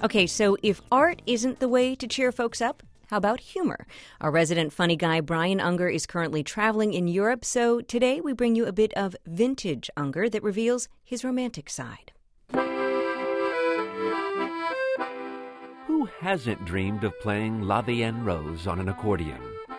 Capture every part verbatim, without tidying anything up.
Okay, so if art isn't the way to cheer folks up, how about humor? Our resident funny guy, Brian Unger, is currently traveling in Europe, so today we bring you a bit of vintage Unger that reveals his romantic side. Who hasn't dreamed of playing La Vie en Rose on an accordion?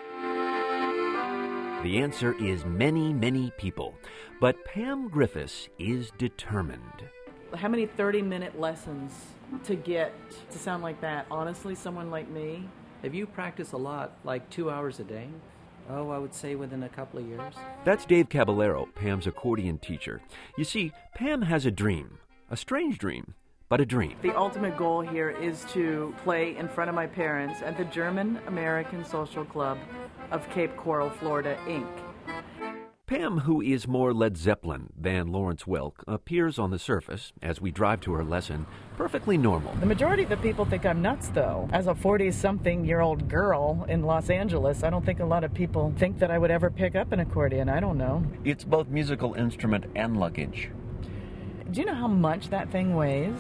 The answer is many, many people. But Pam Griffiths is determined. How many thirty-minute lessons to get to sound like that? Honestly, someone like me? Have you practiced a lot, like two hours a day? Oh, I would say within a couple of years. That's Dave Caballero, Pam's accordion teacher. You see, Pam has a dream. A strange dream, but a dream. The ultimate goal here is to play in front of my parents at the German American Social Club of Cape Coral, Florida, Incorporated. Pam, who is more Led Zeppelin than Lawrence Welk, appears on the surface, as we drive to her lesson, perfectly normal. The majority of the people think I'm nuts, though. As a forty-something-year-old girl in Los Angeles, I don't think a lot of people think that I would ever pick up an accordion. I don't know. It's both musical instrument and luggage. Do you know how much that thing weighs?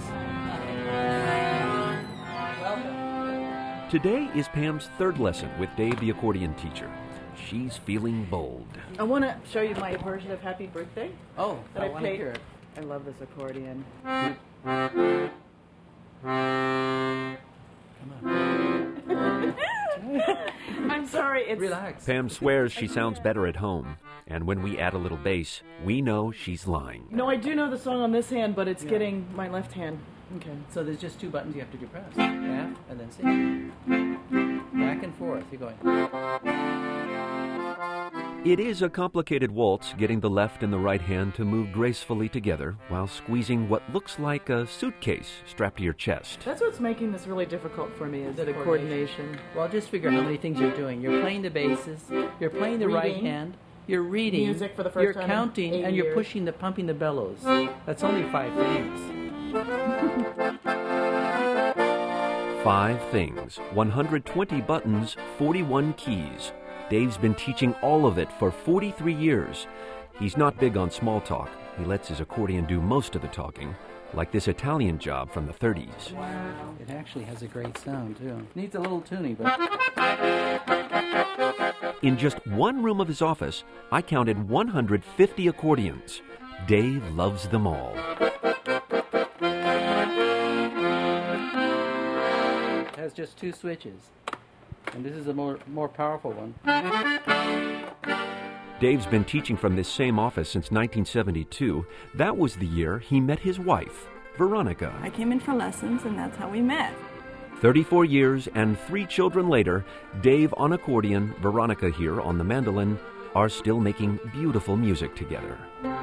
Today is Pam's third lesson with Dave, the accordion teacher. She's feeling bold. I want to show you my version of Happy Birthday. Oh, that I, I want to played. hear it. I love this accordion. Come on. I'm sorry. It's Relax. Pam swears she sounds better at home. And when we add a little bass, we know she's lying. No, I do know the song on this hand, but it's Yeah. getting my left hand. Okay. So there's just two buttons you have to depress. F and then C. Back and forth. You're going. It is a complicated waltz, getting the left and the right hand to move gracefully together while squeezing what looks like a suitcase strapped to your chest. That's what's making this really difficult for me, is The the coordination. coordination. Well, just figure out how many things you're doing. You're playing the basses. You're playing the right Reading. hand. You're reading. Music for the first you're time in counting, eight and you're years. pushing the, pumping the bellows. That's only five things. Five things, one hundred twenty buttons, forty-one keys. Dave's been teaching all of it for forty-three years. He's not big on small talk. He lets his accordion do most of the talking, like this Italian job from the thirties. Wow. It actually has a great sound, too. Needs a little tuning, but... In just one room of his office, I counted one hundred fifty accordions. Dave loves them all. It has just two switches. And this is a more, more powerful one. Dave's been teaching from this same office since nineteen seventy-two. That was the year he met his wife, Veronica. I came in for lessons, and that's how we met. thirty-four years and three children later, Dave on accordion, Veronica here on the mandolin, are still making beautiful music together.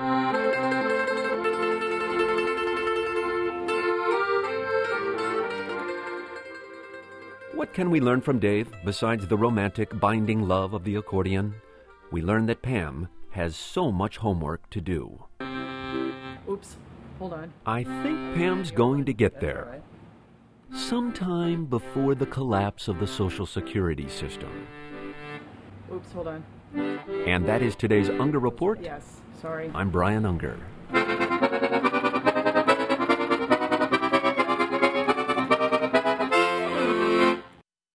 What can we learn from Dave besides the romantic, binding love of the accordion? We learn that Pam has so much homework to do. Oops. Hold on. I think Pam's going to get there. All right. Sometime before the collapse of the Social Security system. Oops, hold on. And that is today's Unger Report. Yes, sorry. I'm Brian Unger.